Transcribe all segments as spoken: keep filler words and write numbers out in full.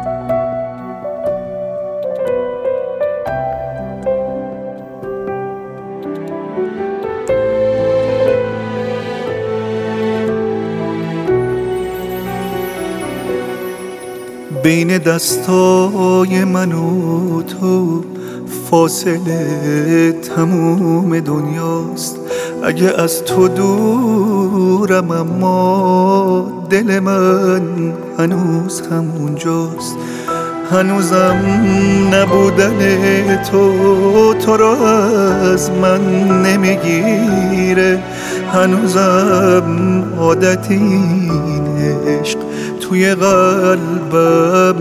بین دستای من و تو فاصله تموم دنیاست. اگه از تو دورم اما دل من هنوز همونجاست. هنوزم نبودن تو تو را از من نمیگیره. هنوزم عادت این عشق توی قلبم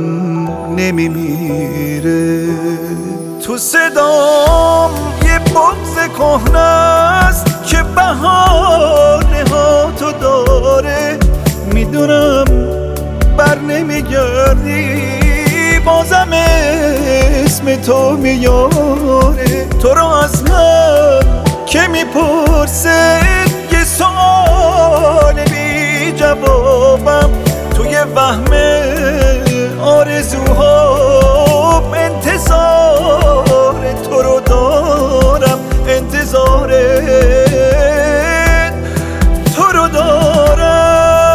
نمیمیره. تو صدام یه بغض کهنه است که بهانه ها تو داره. میدونم بر نمیگردی بازم اسم تو میاره. تو رو از من که میپرسه یه سوال بی جوابم. توی وهم آرزوهام انتظار تو رو دارم. انتظار تو رو دارم.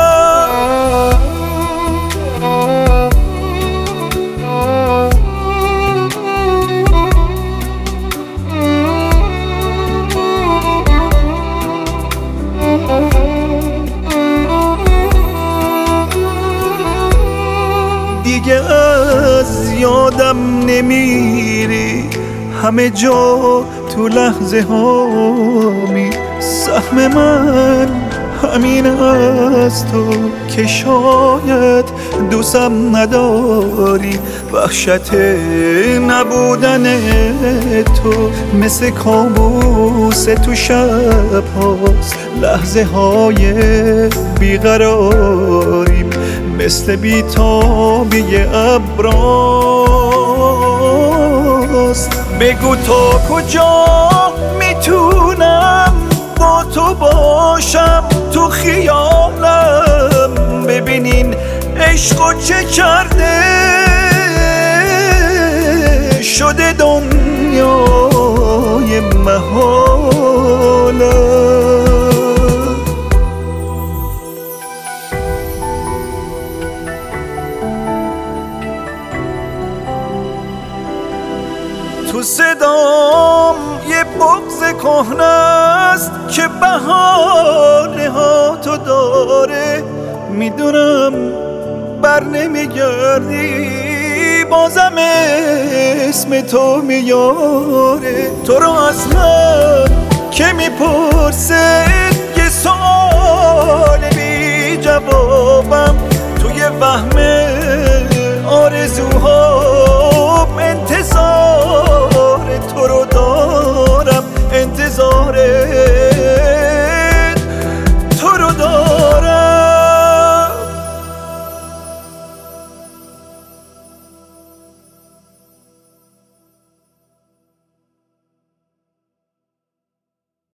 دیگه از یادم نمیری همه جا تو لحظه هامی. سهم من همین از تو که شاید دوستم نداری. وحشت نبودن تو مثل کابوس تو شب هاست. لحظه های بیقراریم مثل بیتابی ابراست. بگو تا کجا میتونم با تو باشم تو خیالم. ببینین عشقو چه کرده شده دنیای محالم. تو صدام یه بغض کهنه است که بهانه ها تو داره. میدونم بر نمیگردی بازم اسم تو میاره. تو رو از من که میپرسه یه سوال بی جوابم. توی وهم